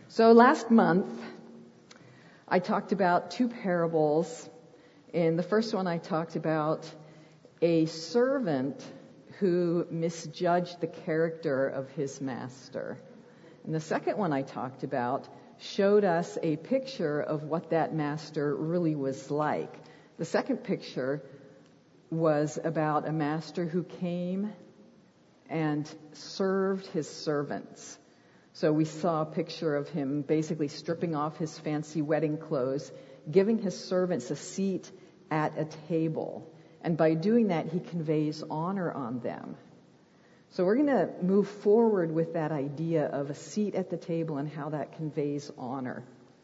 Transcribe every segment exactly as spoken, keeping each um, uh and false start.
So last month, I talked about two parables. In the first one, I talked about a servant who misjudged the character of his master. And the second one I talked about showed us a picture of what that master really was like. The second picture was about a master who came and served his servants. So we saw a picture of him basically stripping off his fancy wedding clothes, giving his servants a seat at a table. And by doing that, he conveys honor on them. So we're going to move forward with that idea of a seat at the table and how that conveys honor.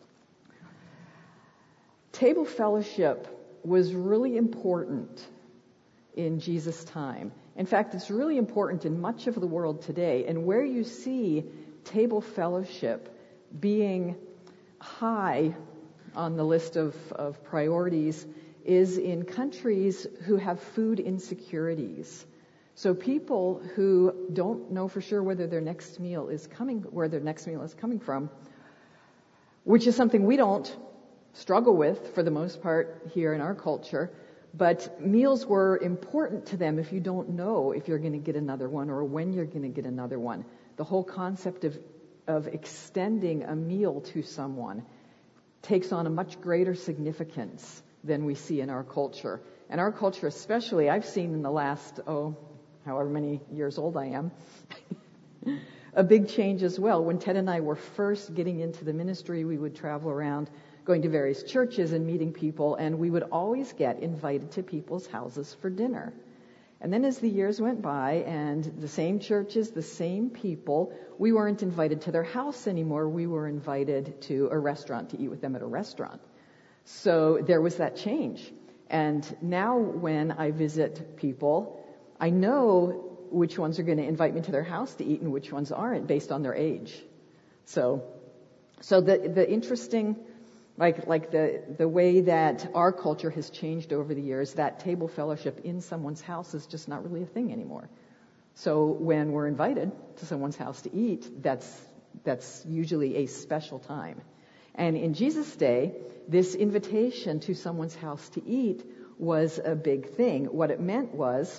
Table fellowship was really important in Jesus' time. In fact, it's really important in much of the world today. And where you see table fellowship being high on the list of, of priorities is in countries who have food insecurities. So people who don't know for sure whether their next meal is coming, where their next meal is coming from, which is something we don't struggle with for the most part here in our culture, but meals were important to them if you don't know if you're going to get another one or when you're going to get another one. The whole concept of, of extending a meal to someone takes on a much greater significance than we see in our culture. And our culture especially, I've seen in the last, oh, however many years old I am, a big change as well. When Ted and I were first getting into the ministry, we would travel around going to various churches and meeting people, and we would always get invited to people's houses for dinner. And then as the years went by and the same churches, the same people, we weren't invited to their house anymore. We were invited to a restaurant to eat with them at a restaurant. So there was that change. And now when I visit people, I know which ones are going to invite me to their house to eat and which ones aren't based on their age. So, so the, the interesting, like, like the, the way that our culture has changed over the years, that table fellowship in someone's house is just not really a thing anymore. So when we're invited to someone's house to eat, that's, that's usually a special time. And in Jesus' day, this invitation to someone's house to eat was a big thing. What it meant was,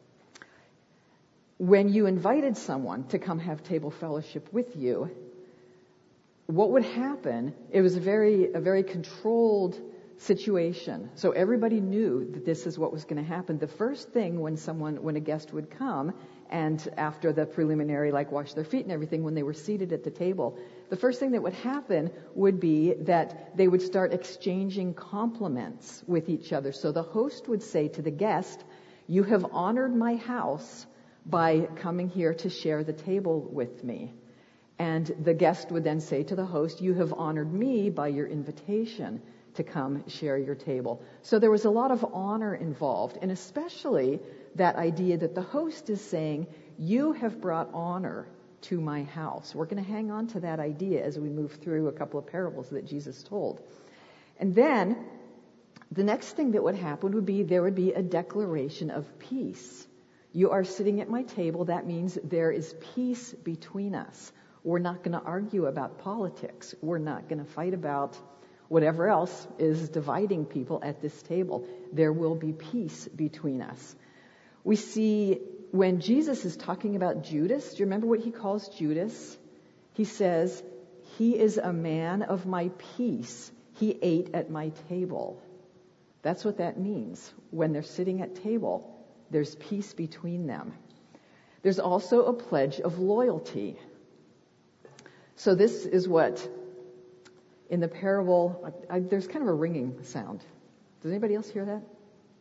when you invited someone to come have table fellowship with you, what would happen, it was a very, a very controlled situation. So everybody knew that this is what was going to happen. The first thing when someone, when a guest would come, and after the preliminary, like wash their feet and everything, when they were seated at the table, the first thing that would happen would be that they would start exchanging compliments with each other. So the host would say to the guest, "You have honored my house by coming here to share the table with me." And the guest would then say to the host, "You have honored me by your invitation to come share your table." So there was a lot of honor involved, and especially that idea that the host is saying, "You have brought honor to my house." We're going to hang on to that idea as we move through a couple of parables that Jesus told. And then the next thing that would happen would be there would be a declaration of peace. You are sitting at my table. That means there is peace between us. We're not going to argue about politics. We're not going to fight about whatever else is dividing people at this table. There will be peace between us. We see when Jesus is talking about Judas, do you remember what he calls Judas? He says, "He is a man of my peace. He ate at my table." That's what that means. When they're sitting at table, there's peace between them. There's also a pledge of loyalty. So this is what, in the parable, I, I, there's kind of a ringing sound. Does anybody else hear that?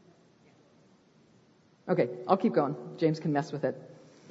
Okay, I'll keep going. James can mess with it.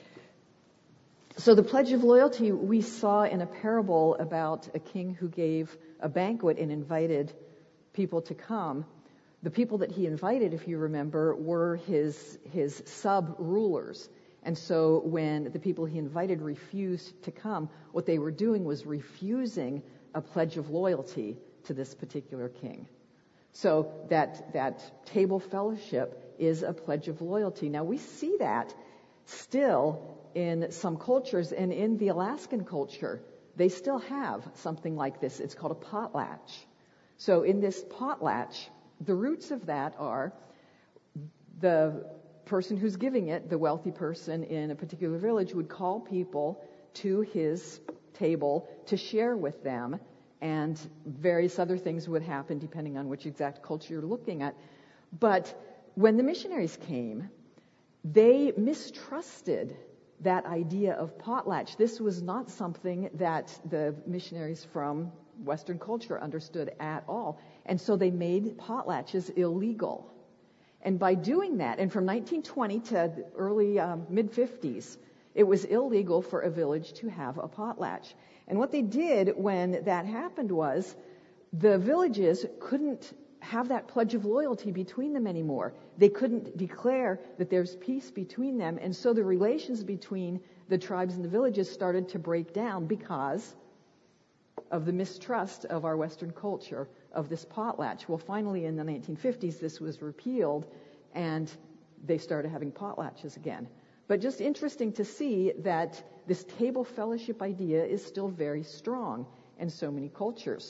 So the pledge of loyalty we saw in a parable about a king who gave a banquet and invited people to come. The people that he invited, if you remember, were his, his sub-rulers. And so when the people he invited refused to come, what they were doing was refusing a pledge of loyalty to this particular king. So that, that table fellowship is a pledge of loyalty. Now we see that still in some cultures, and in the Alaskan culture, they still have something like this. It's called a potlatch. So in this potlatch, the roots of that are the person who's giving it, the wealthy person in a particular village, would call people to his table to share with them, and various other things would happen depending on which exact culture you're looking at. But when the missionaries came, they mistrusted that idea of potlatch. This was not something that the missionaries from Western culture understood at all. And so they made potlatches illegal. And by doing that, and from nineteen twenty to the early um, mid-fifties, it was illegal for a village to have a potlatch. And what they did when that happened was the villages couldn't have that pledge of loyalty between them anymore. They couldn't declare that there's peace between them. And so the relations between the tribes and the villages started to break down because of the mistrust of our Western culture of this potlatch. Well, finally in the nineteen fifties, this was repealed, and they started having potlatches again. But just interesting to see that this table fellowship idea is still very strong in so many cultures.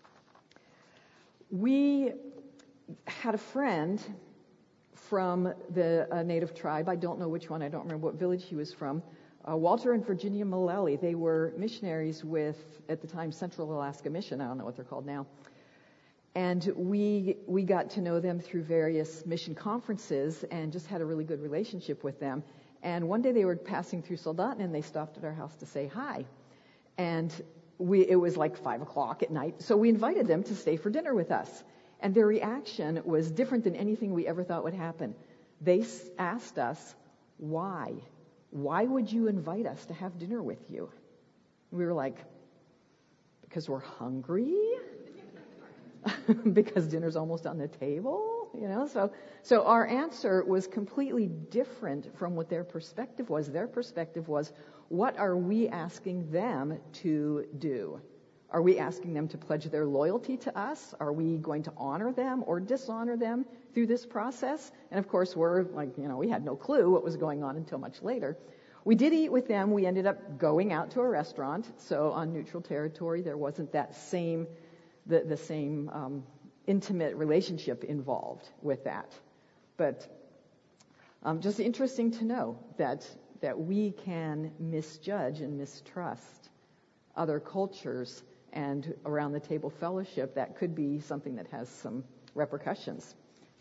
We had a friend from the uh, native tribe. I don't know which one. I don't remember what village he was from. Uh, Walter and Virginia Malelli. They were missionaries with, at the time, Central Alaska Mission. I don't know what they're called now. And we we got to know them through various mission conferences and just had a really good relationship with them. And one day they were passing through Soldotna, and they stopped at our house to say hi. And we it was like five o'clock at night, so we invited them to stay for dinner with us. And their reaction was different than anything we ever thought would happen. They asked us, why? Why would you invite us to have dinner with you? We were like, because we're hungry? Because dinner's almost on the table? You know, so so our answer was completely different from what their perspective was. Their perspective was, what are we asking them to do? Are we asking them to pledge their loyalty to us? Are we going to honor them or dishonor them through this process? And of course, we're like, you know, we had no clue what was going on until much later. We did eat with them. We ended up going out to a restaurant. So on neutral territory, there wasn't that same, the, the same um, intimate relationship involved with that. But um, just interesting to know that that we can misjudge and mistrust other cultures, and around the table fellowship, that could be something that has some repercussions.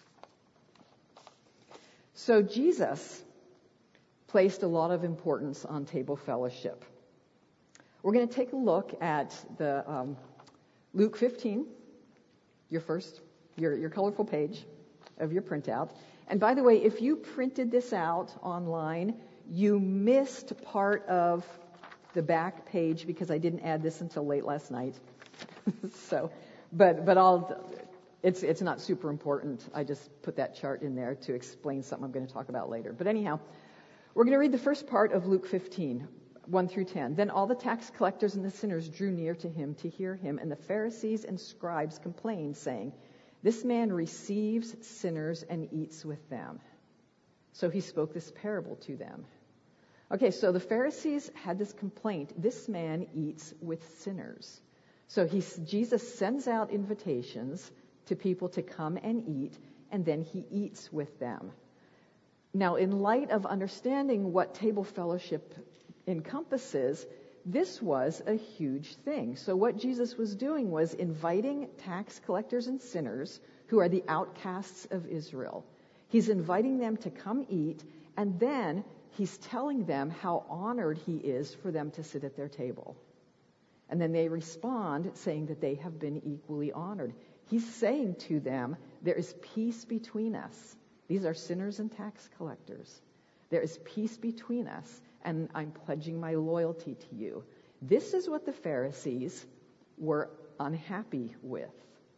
So Jesus placed a lot of importance on table fellowship. We're going to take a look at the um, Luke fifteen, your first, your, your colorful page of your printout. And by the way, if you printed this out online, you missed part of the back page because I didn't add this until late last night. so, but but I'll. It's it's not super important. I just put that chart in there to explain something I'm going to talk about later. But anyhow, we're going to read the first part of Luke fifteen, one through ten. Then all the tax collectors and the sinners drew near to him to hear him, and the Pharisees and scribes complained, saying, "This man receives sinners and eats with them." So he spoke this parable to them. Okay, so the Pharisees had this complaint: this man eats with sinners. So he, Jesus sends out invitations to people to come and eat, and then he eats with them. Now, in light of understanding what table fellowship encompasses, this was a huge thing. So what Jesus was doing was inviting tax collectors and sinners, who are the outcasts of Israel. He's inviting them to come eat, and then he's telling them how honored he is for them to sit at their table. And then they respond saying that they have been equally honored. He's saying to them, there is peace between us. These are sinners and tax collectors. There is peace between us, and I'm pledging my loyalty to you. This is what the Pharisees were unhappy with.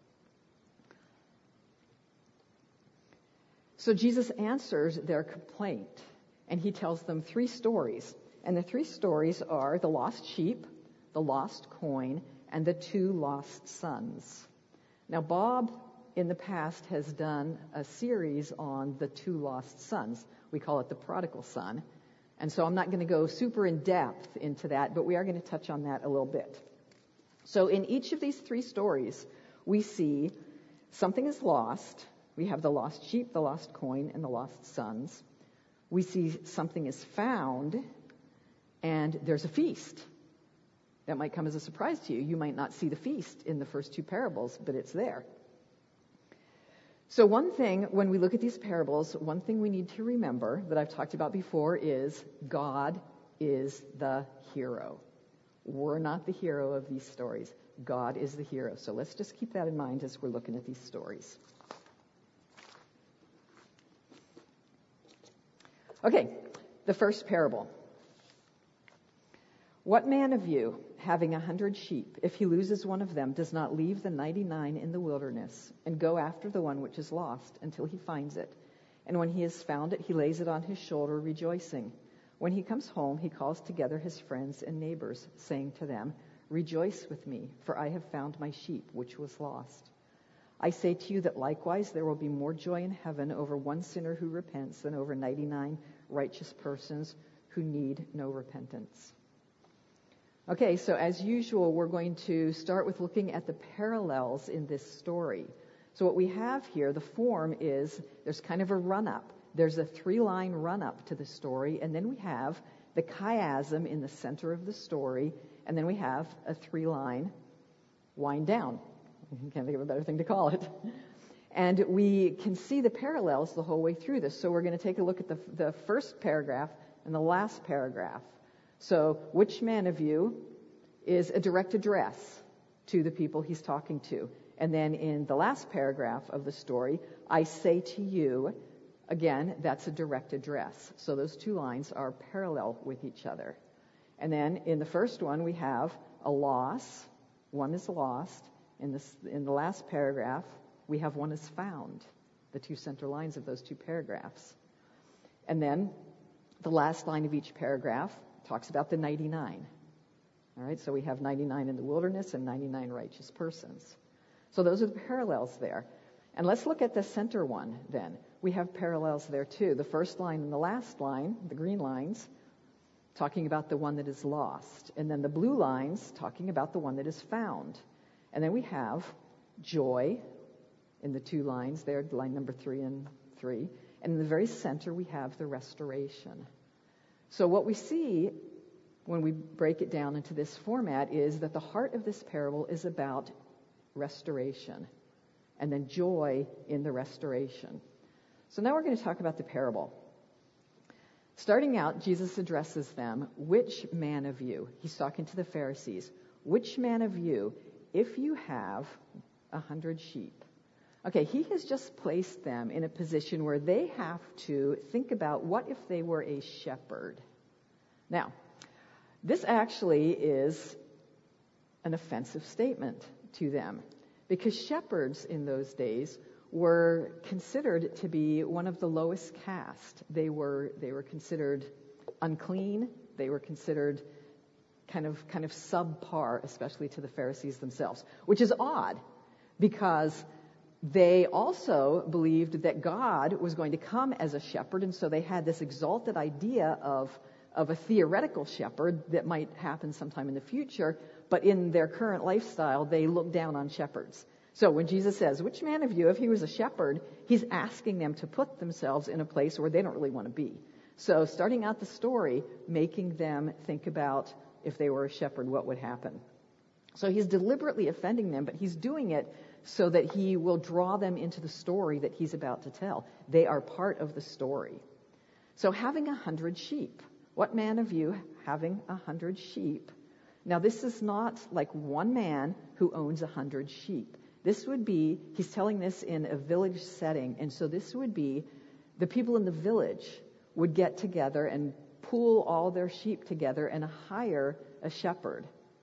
So Jesus answers their complaint, and he tells them three stories. And the three stories are the lost sheep, the lost coin, and the two lost sons. Now, Bob, in the past, has done a series on the two lost sons. We call it the prodigal son. And so I'm not going to go super in depth into that, but we are going to touch on that a little bit. So in each of these three stories, we see something is lost. We have the lost sheep, the lost coin, and the lost sons. We see something is found, and there's a feast. That might come as a surprise to you. You might not see the feast in the first two parables, but it's there. So one thing, when we look at these parables, one thing we need to remember that I've talked about before is God is the hero. We're not the hero of these stories. God is the hero. So let's just keep that in mind as we're looking at these stories. Okay, the first parable. What man of you, having a hundred sheep, if he loses one of them, does not leave the ninety-nine in the wilderness and go after the one which is lost until he finds it? And when he has found it, he lays it on his shoulder, rejoicing. When he comes home, he calls together his friends and neighbors, saying to them, "Rejoice with me, for I have found my sheep which was lost." I say to you that likewise there will be more joy in heaven over one sinner who repents than over ninety-nine righteous persons who need no repentance. Okay, so as usual, we're going to start with looking at the parallels in this story. So what we have here, the form is, there's kind of a run-up. There's a three-line run-up to the story, and then we have the chiasm in the center of the story, and then we have a three-line wind down. I can't think of a better thing to call it. And we can see the parallels the whole way through this. So we're going to take a look at the, the first paragraph and the last paragraph. So, which man of you is a direct address to the people he's talking to? And then in the last paragraph of the story, I say to you, again, that's a direct address. So those two lines are parallel with each other. And then in the first one, we have a loss. One is lost. In, this, in the last paragraph, we have one is found, the two center lines of those two paragraphs. And then the last line of each paragraph talks about the ninety-nine. All right, so we have ninety-nine in the wilderness and ninety-nine righteous persons. So those are the parallels there. And let's look at the center one then. We have parallels there too. The first line and the last line, the green lines, talking about the one that is lost. And then the blue lines talking about the one that is found. And then we have joy in the two lines there, line number three and three. And in the very center, we have the restoration. So what we see when we break it down into this format is that the heart of this parable is about restoration, and then joy in the restoration. So now we're going to talk about the parable. Starting out, Jesus addresses them, which man of you, he's talking to the Pharisees, which man of you, if you have a hundred sheep. Okay, he has just placed them in a position where they have to think about what if they were a shepherd. Now, this actually is an offensive statement to them, because shepherds in those days were considered to be one of the lowest caste. They were they were considered unclean. They were considered kind of kind of subpar, especially to the Pharisees themselves, which is odd, because they also believed that God was going to come as a shepherd, and so they had this exalted idea of of a theoretical shepherd that might happen sometime in the future, but in their current lifestyle, they look down on shepherds. So when Jesus says, which man of you, if he was a shepherd, he's asking them to put themselves in a place where they don't really want to be. So starting out the story, making them think about if they were a shepherd, what would happen. So he's deliberately offending them, but he's doing it so that he will draw them into the story that he's about to tell. They are part of the story. So having a hundred sheep. What man of you having a hundred sheep? Now this is not like one man who owns a hundred sheep. This would be, he's telling this in a village setting, and so this would be the people in the village would get together and pool all their sheep together and hire a shepherd.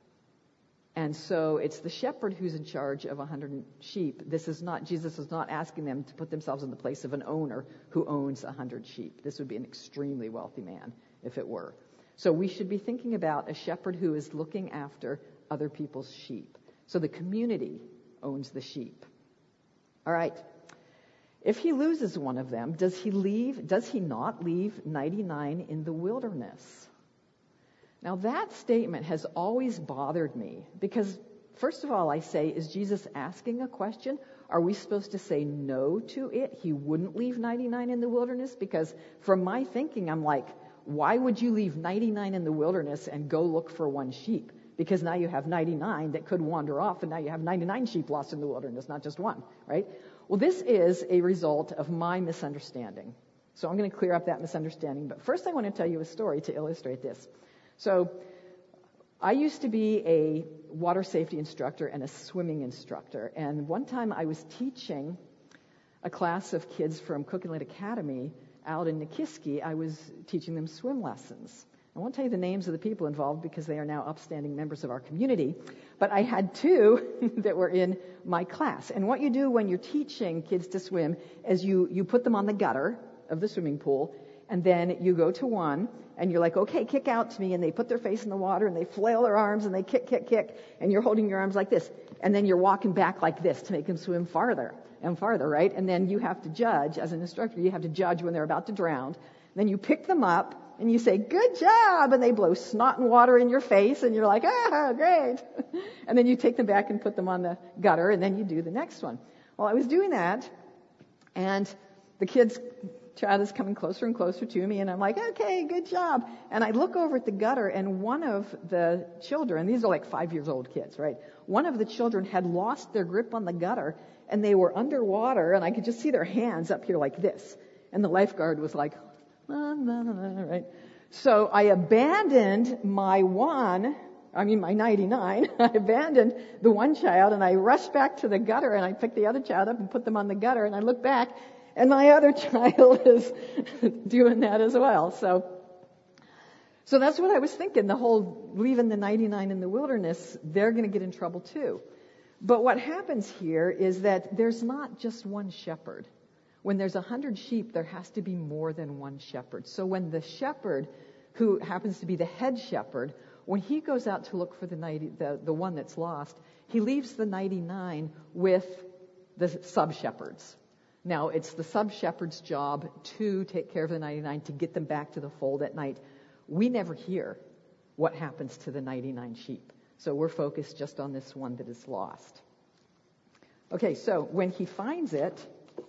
And so it's the shepherd who's in charge of a hundred sheep. This is not, Jesus is not asking them to put themselves in the place of an owner who owns a hundred sheep. This would be an extremely wealthy man if it were. So we should be thinking about a shepherd who is looking after other people's sheep. So the community owns the sheep. All right. If he loses one of them, does he leave, does he not leave ninety-nine in the wilderness? Now that statement has always bothered me because, first of all, I say, is Jesus asking a question? Are we supposed to say no to it? He wouldn't leave ninety-nine in the wilderness? Because from my thinking, I'm like, why would you leave ninety-nine in the wilderness and go look for one sheep? Because now you have ninety-nine that could wander off, and now you have ninety-nine sheep lost in the wilderness, not just one, right? Well, this is a result of my misunderstanding. So I'm going to clear up that misunderstanding. But first I want to tell you a story to illustrate this. So I used to be a water safety instructor and a swimming instructor. And one time I was teaching a class of kids from Cook Inlet Academy out in Nikiski. I was teaching them swim lessons. I won't tell you the names of the people involved because they are now upstanding members of our community. But I had two that were in my class. And what you do when you're teaching kids to swim is you, you put them on the gutter of the swimming pool, and then you go to one, and you're like, okay, kick out to me. And they put their face in the water, and they flail their arms, and they kick, kick, kick. And you're holding your arms like this. And then you're walking back like this to make them swim farther and farther, right? And then you have to judge, as an instructor, you have to judge when they're about to drown. Then you pick them up, and you say, good job, and they blow snot and water in your face, and you're like, ah, great. And then you take them back and put them on the gutter, and then you do the next one. Well, I was doing that, and the kid's child is coming closer and closer to me, and I'm like, okay, good job. And I look over at the gutter, and one of the children, these are like five years old kids, right? One of the children had lost their grip on the gutter, and they were underwater, and I could just see their hands up here like this. And the lifeguard was like, nah, nah, nah, nah, right? So I abandoned my one, I mean my ninety-nine, I abandoned the one child, and I rushed back to the gutter, and I picked the other child up and put them on the gutter, and I look back, and my other child is doing that as well. So, so that's what I was thinking. The whole leaving the ninety-nine in the wilderness, they're going to get in trouble too. But what happens here is that there's not just one shepherd. When there's a hundred sheep, there has to be more than one shepherd. So when the shepherd, who happens to be the head shepherd, when he goes out to look for the ninety, the, the one that's lost, he leaves the ninety-nine with the sub-shepherds. Now, it's the sub-shepherd's job to take care of the ninety-nine, to get them back to the fold at night. We never hear what happens to the ninety-nine sheep. So we're focused just on this one that is lost. Okay, so when he finds it,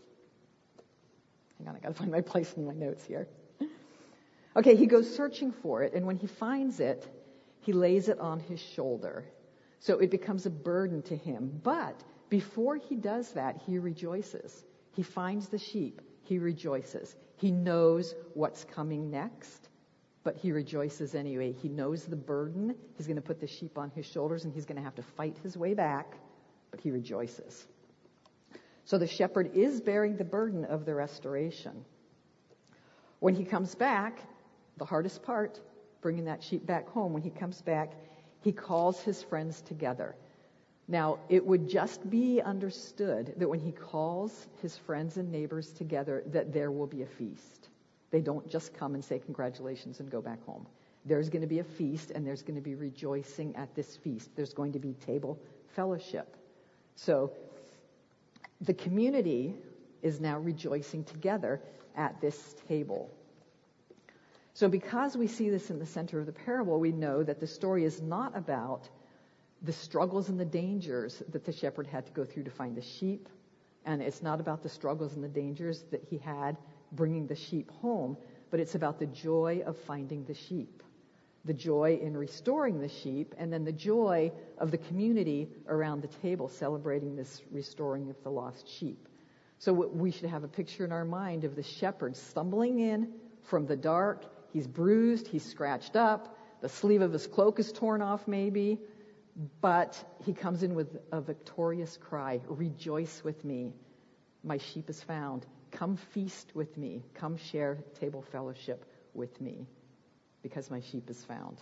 hang on, I got to find my place in my notes here. Okay, he goes searching for it, and when he finds it, he lays it on his shoulder. So it becomes a burden to him. But before he does that, he rejoices. He finds the sheep. He rejoices. He knows what's coming next, but he rejoices anyway. He knows the burden. He's going to put the sheep on his shoulders, and he's going to have to fight his way back, but he rejoices. So the shepherd is bearing the burden of the restoration. When he comes back, the hardest part, bringing that sheep back home, when he comes back, he calls his friends together. Now, it would just be understood that when he calls his friends and neighbors together, that there will be a feast. They don't just come and say congratulations and go back home. There's going to be a feast, and there's going to be rejoicing at this feast. There's going to be table fellowship. So the community is now rejoicing together at this table. So because we see this in the center of the parable, we know that the story is not about the struggles and the dangers that the shepherd had to go through to find the sheep, and it's not about the struggles and the dangers that he had bringing the sheep home, but it's about the joy of finding the sheep, the joy in restoring the sheep, and then the joy of the community around the table celebrating this restoring of the lost sheep. So we should have a picture in our mind of the shepherd stumbling in from the dark. He's bruised, he's scratched up, the sleeve of his cloak is torn off maybe, but he comes in with a victorious cry, rejoice with me, my sheep is found. Come feast with me, come share table fellowship with me, because my sheep is found.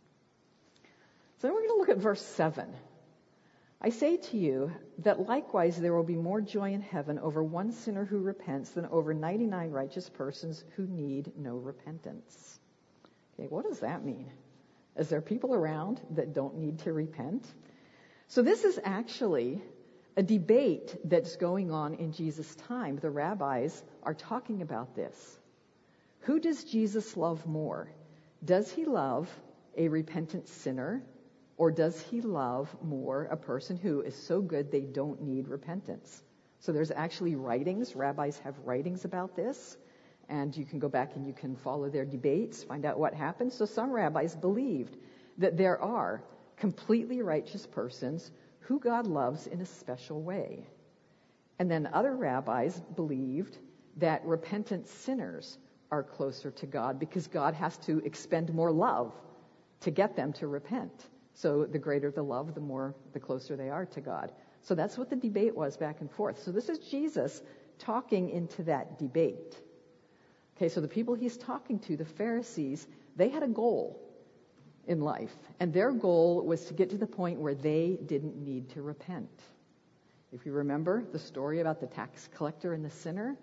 So then we're going to look at verse seven. I say to you that likewise there will be more joy in heaven over one sinner who repents than over ninety-nine righteous persons who need no repentance. Okay, what does that mean? Is there people around that don't need to repent? So this is actually a debate that's going on in Jesus' time. The rabbis are talking about this. Who does Jesus love more? Does he love a repentant sinner, or does he love more a person who is so good they don't need repentance? So there's actually writings. Rabbis have writings about this, and you can go back and you can follow their debates, find out what happened. So some rabbis believed that there are completely righteous persons who God loves in a special way. And then other rabbis believed that repentant sinners are closer to God because God has to expend more love to get them to repent. So the greater the love, the more, the closer they are to God. So that's what the debate was back and forth. So this is Jesus talking into that debate. Okay, so the people he's talking to, the Pharisees, they had a goal in life. And their goal was to get to the point where they didn't need to repent. If you remember the story about the tax collector and the sinner,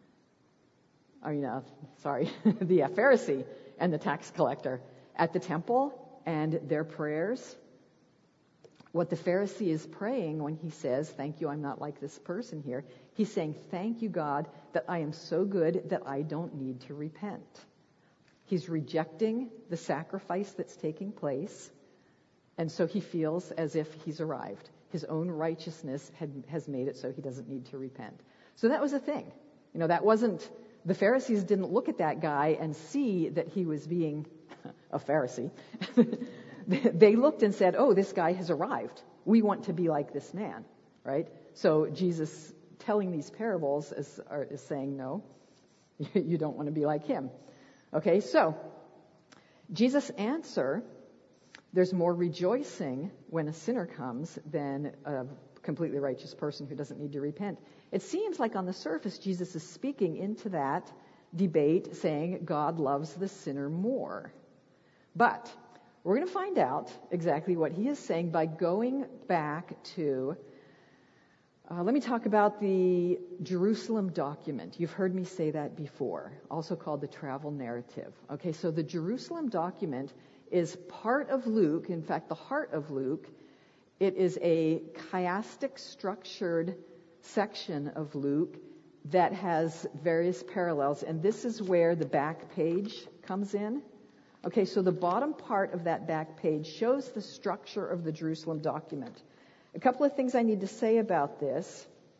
I mean, uh, sorry, the uh, Pharisee and the tax collector at the temple and their prayers. What the Pharisee is praying when he says, thank you, I'm not like this person here, he's saying, thank you, God, that I am so good that I don't need to repent. He's rejecting the sacrifice that's taking place, and so he feels as if he's arrived. His own righteousness had, has made it so he doesn't need to repent. So that was the thing. You know, that wasn't, the Pharisees didn't look at that guy and see that he was being a Pharisee. They looked and said, oh, this guy has arrived. We want to be like this man, right? So Jesus telling these parables is, are, is saying, no, you don't want to be like him. Okay, so Jesus' answer, there's more rejoicing when a sinner comes than a completely righteous person who doesn't need to repent. It seems like on the surface, Jesus is speaking into that debate, saying God loves the sinner more. But we're going to find out exactly what he is saying by going back to, uh, let me talk about the Jerusalem document. You've heard me say that before, also called the travel narrative. Okay, so the Jerusalem document is part of Luke, in fact, the heart of Luke. It is a chiastic structured section of Luke that has various parallels, and this is where the back page comes in. Okay, so the bottom part of that back page shows the structure of the Jerusalem document. A couple of things I need to say about this.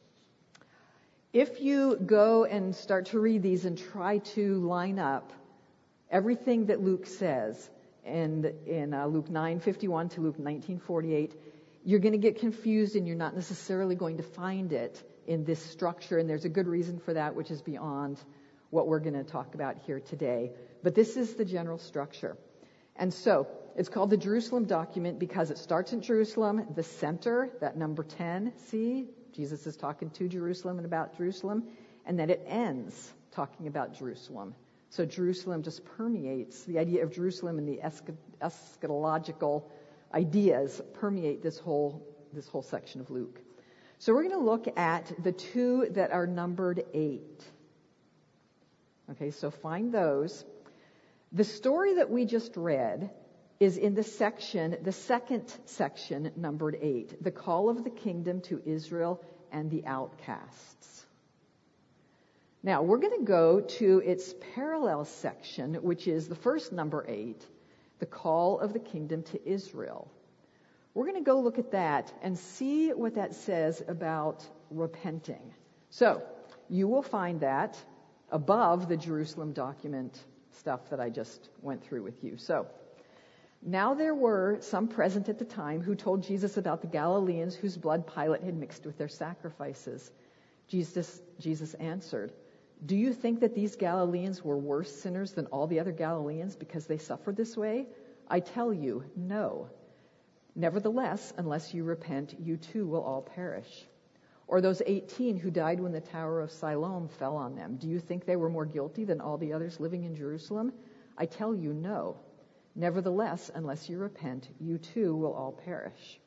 If you go and start to read these and try to line up everything that Luke says in, in uh, Luke nine fifty-one to Luke nineteen forty-eight, you're going to get confused and you're not necessarily going to find it in this structure, and there's a good reason for that, which is beyond what we're going to talk about here today. But this is the general structure. And so it's called the Jerusalem document because it starts in Jerusalem, the center, that number ten, see? Jesus is talking to Jerusalem and about Jerusalem, and then it ends talking about Jerusalem. So Jerusalem just permeates, the idea of Jerusalem and the eschatological ideas permeate this whole, this whole section of Luke. So we're going to look at the two that are numbered eight. Okay, so find those. The story that we just read is in the section, the second section, numbered eight, the call of the kingdom to Israel and the outcasts. Now, we're going to go to its parallel section, which is the first number eight, the call of the kingdom to Israel. We're going to go look at that and see what that says about repenting. So, you will find that above the Jerusalem document stuff that I just went through with you. So, now there were some present at the time who told Jesus about the Galileans whose blood Pilate had mixed with their sacrifices. Jesus, Jesus answered, "Do you think that these Galileans were worse sinners than all the other Galileans because they suffered this way? I tell you, no. Nevertheless, unless you repent, you too will all perish. Or those eighteen who died when the Tower of Siloam fell on them. Do you think they were more guilty than all the others living in Jerusalem? I tell you, no. Nevertheless, unless you repent, you too will all perish."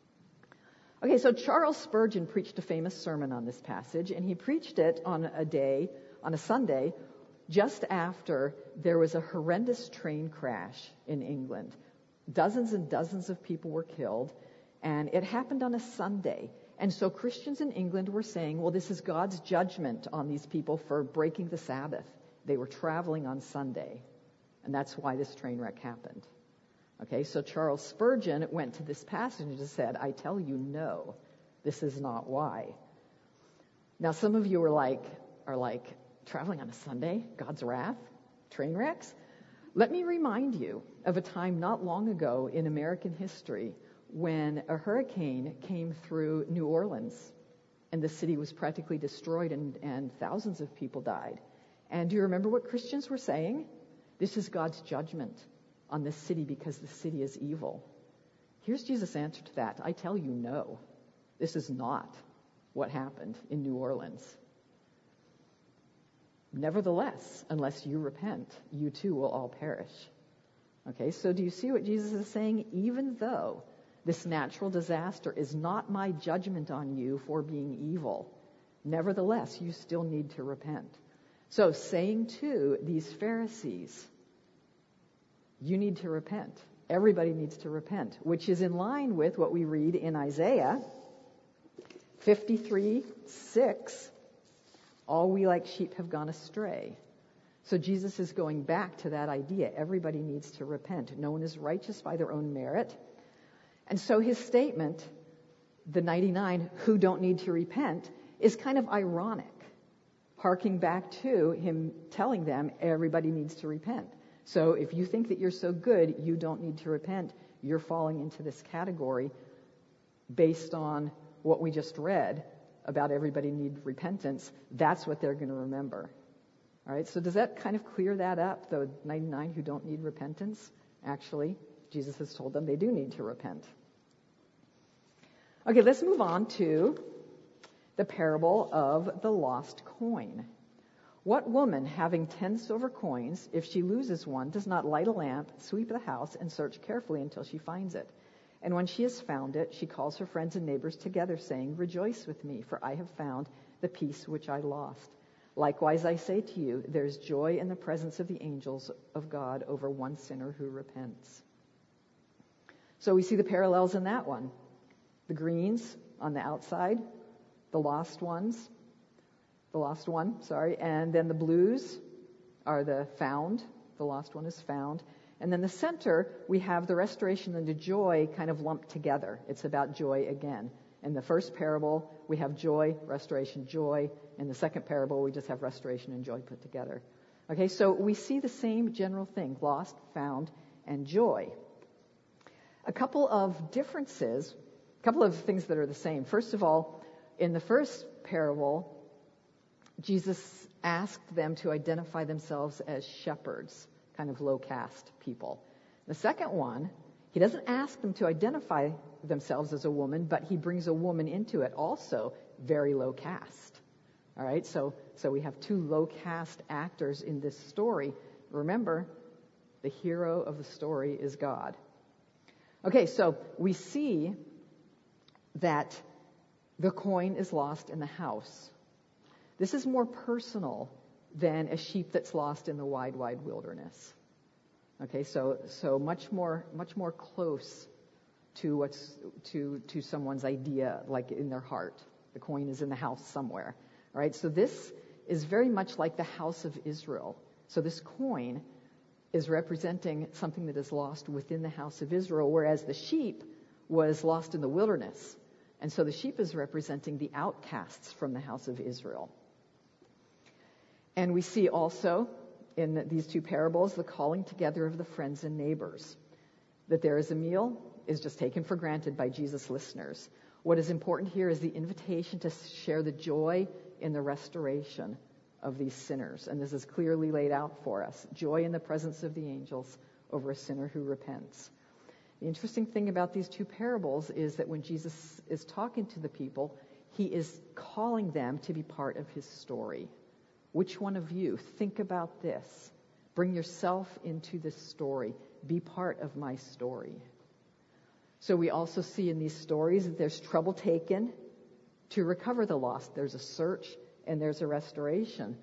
Okay, so Charles Spurgeon preached a famous sermon on this passage, and he preached it on a day, on a Sunday, just after there was a horrendous train crash in England. Dozens and dozens of people were killed, and it happened on a Sunday. And so Christians in England were saying, well, this is God's judgment on these people for breaking the Sabbath. They were traveling on Sunday, and that's why this train wreck happened. Okay, so Charles Spurgeon went to this passage and said, I tell you, no, this is not why. Now, some of you are like, are like, traveling on a Sunday, God's wrath, train wrecks? Let me remind you of a time not long ago in American history when a hurricane came through New Orleans, and the city was practically destroyed, and, and thousands of people died. And do you remember what Christians were saying? This is God's judgment on this city because the city is evil. Here's Jesus' answer to that. I tell you, no. This is not what happened in New Orleans. Nevertheless, unless you repent, you too will all perish. Okay, so do you see what Jesus is saying? Even though this natural disaster is not my judgment on you for being evil, nevertheless, you still need to repent. So saying to these Pharisees, you need to repent. Everybody needs to repent, which is in line with what we read in Isaiah fifty-three six. All we like sheep have gone astray. So Jesus is going back to that idea. Everybody needs to repent. No one is righteous by their own merit. And so his statement, the ninety-nine who don't need to repent, is kind of ironic, harking back to him telling them everybody needs to repent. So if you think that you're so good, you don't need to repent, you're falling into this category based on what we just read about everybody need repentance. That's what they're going to remember. All right, so does that kind of clear that up, the ninety-nine who don't need repentance? Actually, Jesus has told them they do need to repent. Okay, let's move on to the parable of the lost coin. What woman, having ten silver coins, if she loses one, does not light a lamp, sweep the house, and search carefully until she finds it? And when she has found it, she calls her friends and neighbors together, saying, rejoice with me, for I have found the piece which I lost. Likewise, I say to you, there is joy in the presence of the angels of God over one sinner who repents. So we see the parallels in that one. The greens on the outside, the lost ones, the lost one, sorry, and then the blues are the found. The lost one is found. And then the center, we have the restoration and the joy kind of lumped together. It's about joy again. In the first parable, we have joy, restoration, joy. In the second parable, we just have restoration and joy put together. Okay, so we see the same general thing, lost, found, and joy. A couple of differences, a couple of things that are the same. First of all, in the first parable, Jesus asked them to identify themselves as shepherds, kind of low caste people. The second one, he doesn't ask them to identify themselves as a woman, but he brings a woman into it, also very low caste. All right, so so we have two low caste actors in this story. Remember, the hero of the story is God. Okay, so we see that the coin is lost in the house. This is more personal than a sheep that's lost in the wide, wide wilderness. Okay, so so much more much more close to what's to to someone's idea, like in their heart. The coin is in the house somewhere. All right, so this is very much like the house of Israel. So this coin is representing something that is lost within the house of Israel, whereas the sheep was lost in the wilderness. And so the sheep is representing the outcasts from the house of Israel. And we see also in these two parables the calling together of the friends and neighbors. That there is a meal is just taken for granted by Jesus' listeners. What is important here is the invitation to share the joy in the restoration of these sinners. And this is clearly laid out for us. Joy in the presence of the angels over a sinner who repents. The interesting thing about these two parables is that when Jesus is talking to the people, he is calling them to be part of his story. Which one of you, think about this. Bring yourself into this story. Be part of my story. So we also see in these stories that there's trouble taken to recover the lost. There's a search and there's a restoration.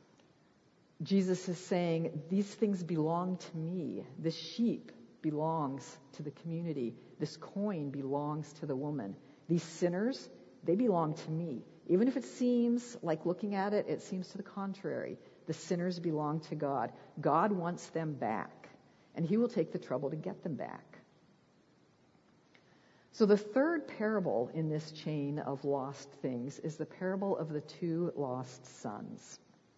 Jesus is saying, these things belong to me. This sheep belongs to the community. This coin belongs to the woman. These sinners they belong to me. Even if it seems like looking at it, it seems to the contrary. The sinners belong to God. God wants them back, and he will take the trouble to get them back. So the third parable in this chain of lost things is the parable of the two lost sons.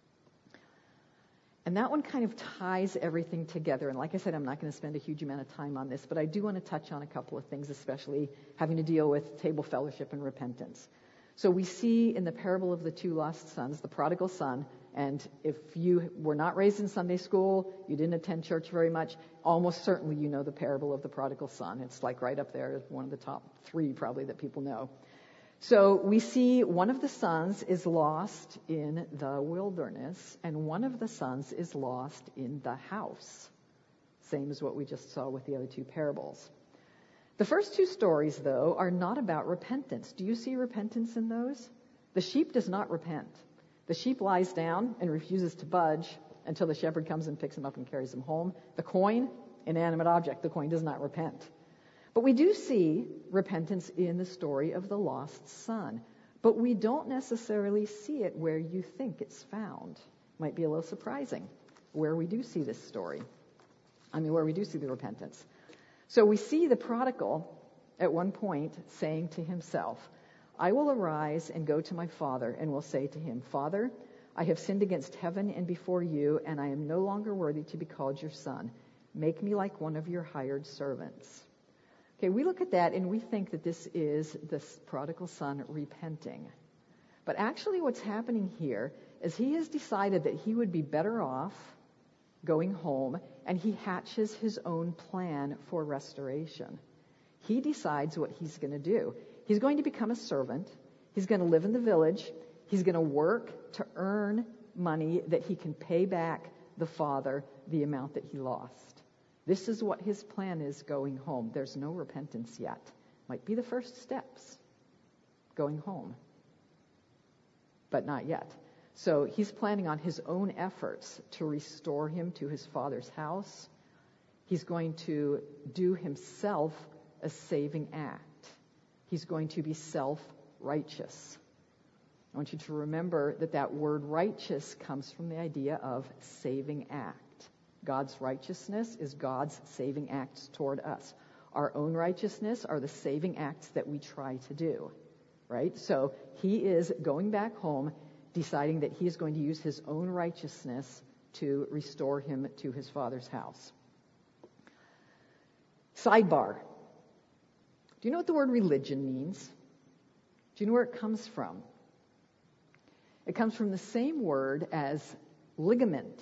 And that one kind of ties everything together. And like I said, I'm not going to spend a huge amount of time on this, but I do want to touch on a couple of things, especially having to deal with table fellowship and repentance. So we see in the parable of the two lost sons, the prodigal son, and if you were not raised in Sunday school, you didn't attend church very much, almost certainly you know the parable of the prodigal son. It's like right up there, one of the top three probably that people know. So we see one of the sons is lost in the wilderness, and one of the sons is lost in the house. Same as what we just saw with the other two parables. The first two stories, though, are not about repentance. Do you see repentance in those? The sheep does not repent. The sheep lies down and refuses to budge until the shepherd comes and picks him up and carries him home. The coin, inanimate object, the coin does not repent. But we do see repentance in the story of the lost son. But we don't necessarily see it where you think it's found. Might be a little surprising where we do see this story. I mean, where we do see the repentance. So we see the prodigal at one point saying to himself, I will arise and go to my father and will say to him, Father, I have sinned against heaven and before you, and I am no longer worthy to be called your son. Make me like one of your hired servants. Okay, we look at that and we think that this is the prodigal son repenting. But actually what's happening here is he has decided that he would be better off going home, and he hatches his own plan for restoration. He decides what he's going to do. He's going to become a servant. He's going to live in the village. He's going to work to earn money that he can pay back the father the amount that he lost. This is what his plan is going home. There's no repentance yet. Might be the first steps, going home. But not yet. So he's planning on his own efforts to restore him to his father's house. He's going to do himself a saving act. He's going to be self-righteous. I want you to remember that that word righteous comes from the idea of saving act. God's righteousness is God's saving acts toward us. Our own righteousness are the saving acts that we try to do, right? So he is going back home, deciding that he is going to use his own righteousness to restore him to his father's house. Sidebar. Do you know what the word religion means? Do you know where it comes from? It comes from the same word as ligament.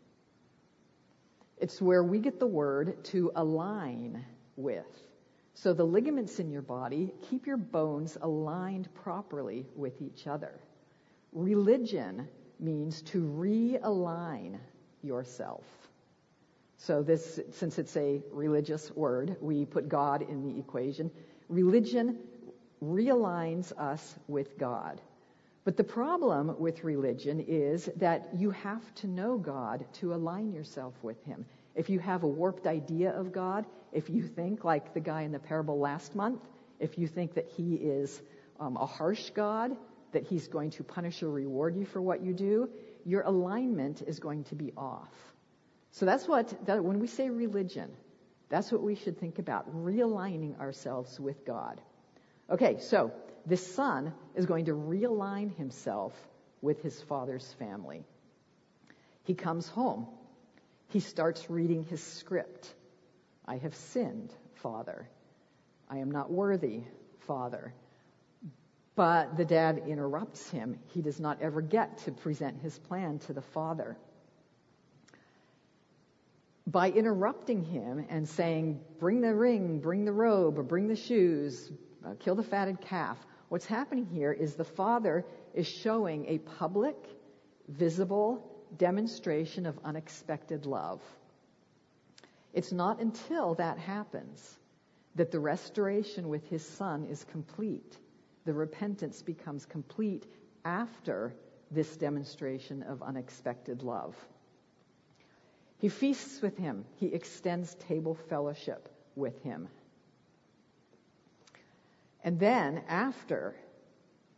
It's where we get the word to align with. So the ligaments in your body keep your bones aligned properly with each other. Religion means to realign yourself. So this, since it's a religious word, we put God in the equation. Religion realigns us with God. But the problem with religion is that you have to know God to align yourself with him. If you have a warped idea of God, if you think like the guy in the parable last month, if you think that he is um, a harsh God, that he's going to punish or reward you for what you do, your alignment is going to be off. So that's what, that, when we say religion, that's what we should think about, realigning ourselves with God. Okay, so this son is going to realign himself with his father's family. He comes home. He starts reading his script. I have sinned, Father. I am not worthy, Father. But the dad interrupts him. He does not ever get to present his plan to the father. By interrupting him and saying, bring the ring, bring the robe, or bring the shoes, uh, kill the fatted calf, what's happening here is the father is showing a public, visible demonstration of unexpected love. It's not until that happens that the restoration with his son is complete. The repentance becomes complete after this demonstration of unexpected love. He feasts with him. He extends table fellowship with him. And then, after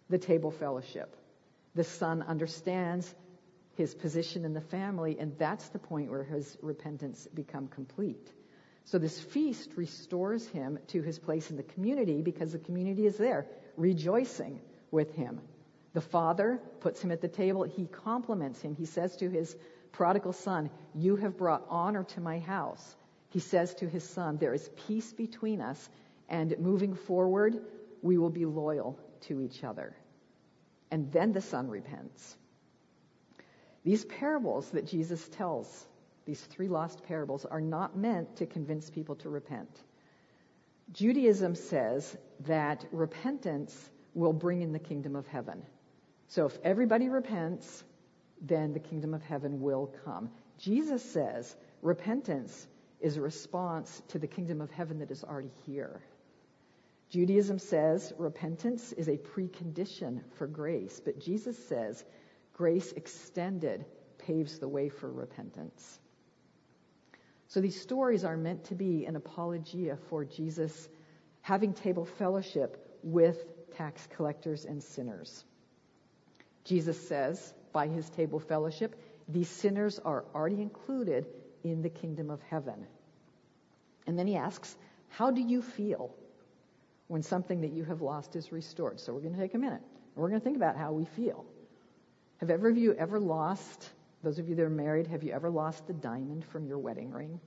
the table fellowship. The son understands his position in the family, and that's the point where his repentance becomes complete. So this feast restores him to his place in the community because the community is there, rejoicing with him. The father puts him at the table. He compliments him. He says to his prodigal son, "You have brought honor to my house." He says to his son, "There is peace between us, and moving forward, we will be loyal to each other." And then the son repents. These parables that Jesus tells, these three lost parables, are not meant to convince people to repent. Judaism says that repentance will bring in the kingdom of heaven. So if everybody repents, then the kingdom of heaven will come. Jesus says repentance is a response to the kingdom of heaven that is already here. Judaism says repentance is a precondition for grace, but Jesus says grace extended paves the way for repentance. So these stories are meant to be an apologia for Jesus having table fellowship with tax collectors and sinners. Jesus says, by his table fellowship, these sinners are already included in the kingdom of heaven. And then he asks, how do you feel when something that you have lost is restored? So we're going to take a minute, and we're going to think about how we feel. Have ever of you ever lost, those of you that are married, have you ever lost the diamond from your wedding ring?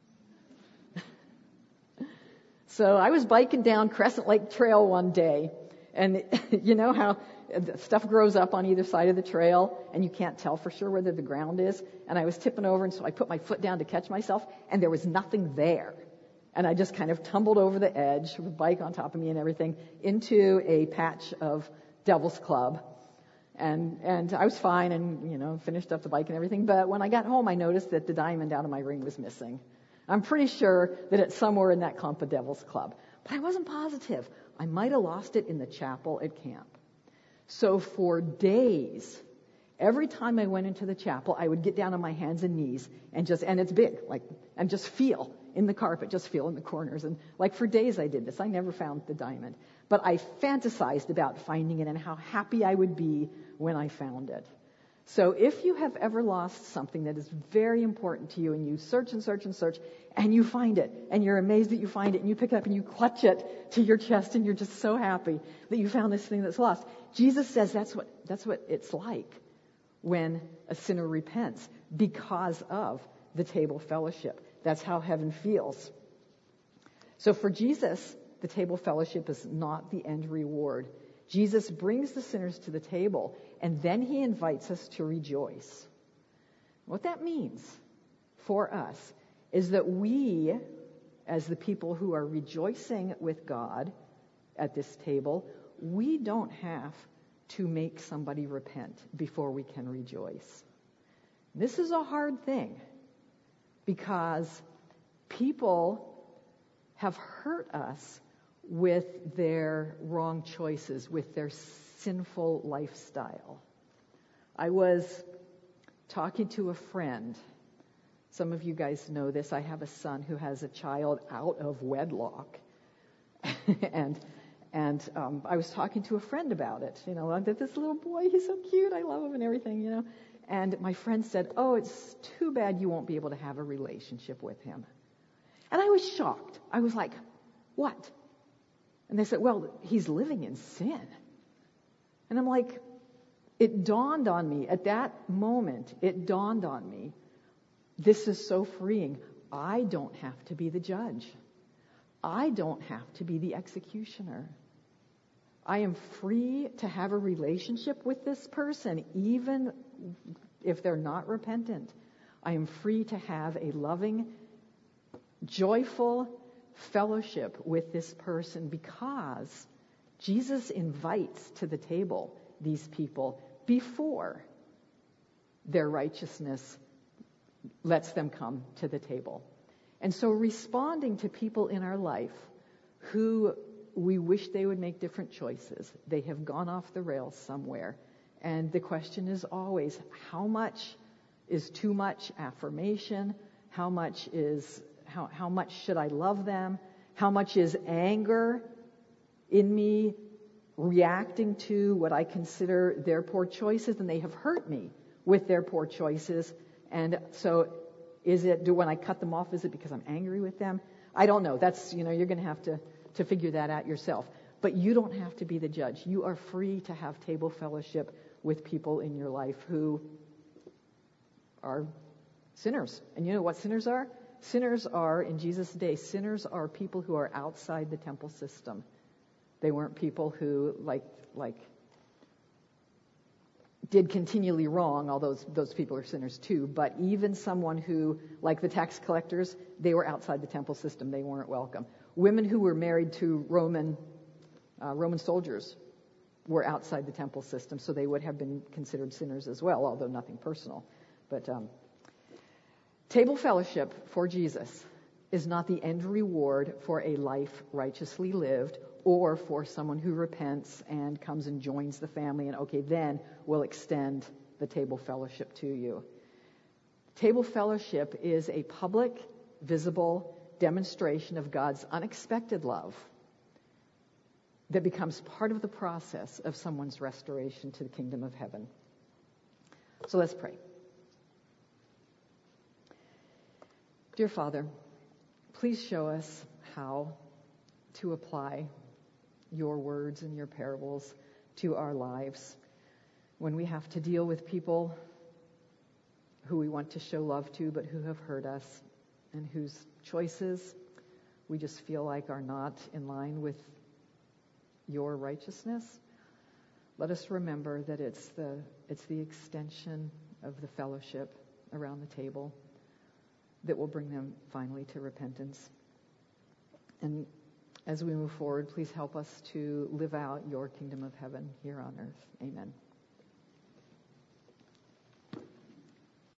So I was biking down Crescent Lake Trail one day, and you know how stuff grows up on either side of the trail, and you can't tell for sure whether the ground is. And I was tipping over, and so I put my foot down to catch myself, and there was nothing there. And I just kind of tumbled over the edge, with the bike on top of me and everything, into a patch of Devil's Club. And and I was fine and, you know, finished up the bike and everything. But when I got home, I noticed that the diamond out of my ring was missing. I'm pretty sure that it's somewhere in that clump of Devil's Club. But I wasn't positive. I might have lost it in the chapel at camp. So for days, every time I went into the chapel, I would get down on my hands and knees and just, and it's big, like, and just feel in the carpet, just feel in the corners. And like for days I did this. I never found the diamond. But I fantasized about finding it and how happy I would be when I found it. So if you have ever lost something that is very important to you and you search and search and search and you find it and you're amazed that you find it and you pick it up and you clutch it to your chest and you're just so happy that you found this thing that's lost. Jesus says that's what, that's what it's like when a sinner repents because of the table fellowship. That's how heaven feels. So for Jesus, the table fellowship is not the end reward. Jesus brings the sinners to the table, and then he invites us to rejoice. What that means for us is that we, as the people who are rejoicing with God at this table, we don't have to make somebody repent before we can rejoice. This is a hard thing because people have hurt us with their wrong choices, with their sinful lifestyle. I was talking to a friend. Some of you guys know this. I have a son who has a child out of wedlock. and and um, I was talking to a friend about it. You know, that this little boy, he's so cute. I love him and everything, you know. And my friend said, oh, it's too bad you won't be able to have a relationship with him. And I was shocked. I was like, what? And they said, well, he's living in sin. And I'm like, it dawned on me at that moment, it dawned on me, this is so freeing. I don't have to be the judge. I don't have to be the executioner. I am free to have a relationship with this person, even if they're not repentant. I am free to have a loving, joyful fellowship with this person because Jesus invites to the table these people before their righteousness lets them come to the table. And so responding to people in our life who we wish they would make different choices, they have gone off the rails somewhere. And the question is always, how much is too much affirmation? How much is How, how much should I love them? How much is anger in me reacting to what I consider their poor choices, and they have hurt me with their poor choices. And so is it, do when I cut them off, is it because I'm angry with them? I don't know. That's, you know, you're going to have to, to figure that out yourself. But you don't have to be the judge. You are free to have table fellowship with people in your life who are sinners. And you know what sinners are? Sinners are, in Jesus' day, sinners are people who are outside the temple system. They weren't people who, like, like, did continually wrong, although those, those people are sinners too. But even someone who, like the tax collectors, they were outside the temple system. They weren't welcome. Women who were married to Roman uh, Roman soldiers were outside the temple system, so they would have been considered sinners as well, although nothing personal. But um, table fellowship for Jesus is not the end reward for a life righteously lived, or for someone who repents and comes and joins the family, and okay, then we'll extend the table fellowship to you. Table fellowship is a public, visible demonstration of God's unexpected love that becomes part of the process of someone's restoration to the kingdom of heaven. So let's pray. Dear Father, please show us how to apply your words and your parables to our lives when we have to deal with people who we want to show love to but who have hurt us and whose choices we just feel like are not in line with your righteousness. Let us remember that it's the it's the extension of the fellowship around the table that will bring them finally to repentance. And as we move forward, please help us to live out your kingdom of heaven here on earth. Amen.